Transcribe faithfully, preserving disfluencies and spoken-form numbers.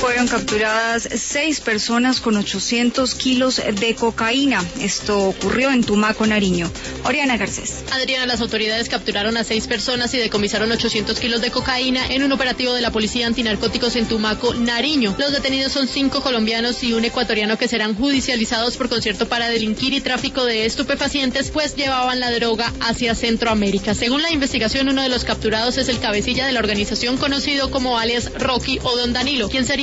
Fueron capturadas seis personas con ochocientos kilos de cocaína. Esto ocurrió en Tumaco, Nariño. Oriana Garcés. Adriana, las autoridades capturaron a seis personas y decomisaron ochocientos kilos de cocaína en un operativo de la Policía Antinarcóticos en Tumaco, Nariño. Los detenidos son cinco colombianos y un ecuatoriano que serán judicializados por concierto para delinquir y tráfico de estupefacientes, pues llevaban la droga hacia Centroamérica. Según la investigación, uno de los capturados es el cabecilla de la organización conocido como alias Rocky o Don Danilo, quien sería